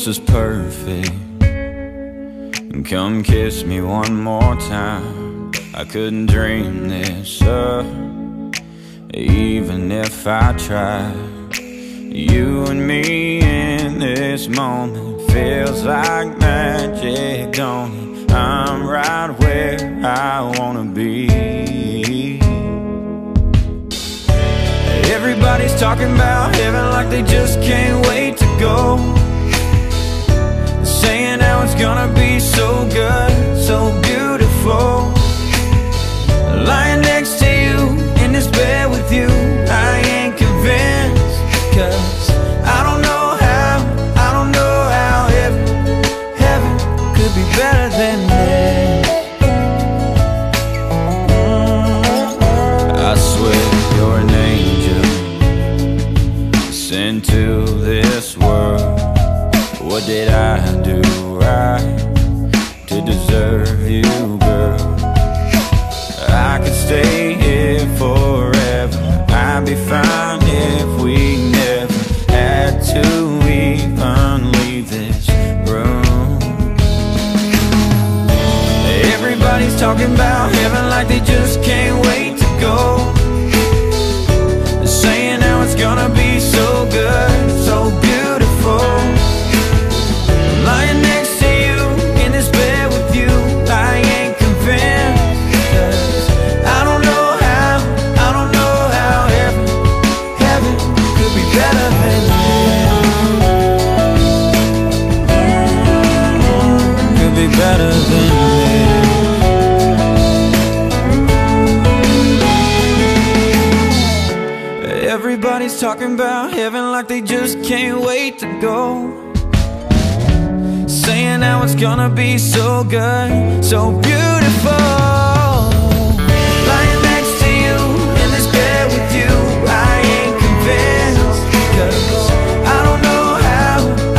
this is perfect. Come kiss me one more time. I couldn't dream this up, even if I tried. You and me in this moment feels like magic, don't it? I'm right where I wanna be. Everybody's talking about heaven like they just can't wait to go, saying how it's gonna be so good, so beautiful. Lying next to you, in this bed with you, I ain't convinced. 'Cause I don't know how heaven could be better than this. I swear you're an angel sent to this world. What did I do right to deserve you, girl? I could stay here forever. I'd be fine if we never had to even leave this room. Everybody's talking about heaven like they just can't wait to go, saying how it's gonna be so good, so beautiful. Lying next to you, in this bed with you, I ain't convinced. 'Cause I don't know how heaven could be better than this. Could be better than this. Everybody's talking about heaven like they just can't wait to go, saying how it's gonna be so good, so beautiful. Lying next to you, in this bed with you, I ain't convinced. 'Cause I don't know how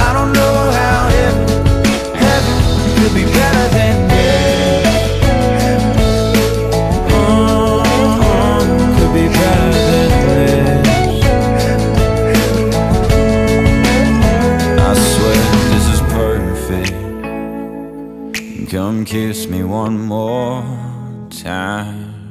heaven could be better than this. Could be better than this. I swear this is perfect. Come kiss me one more time.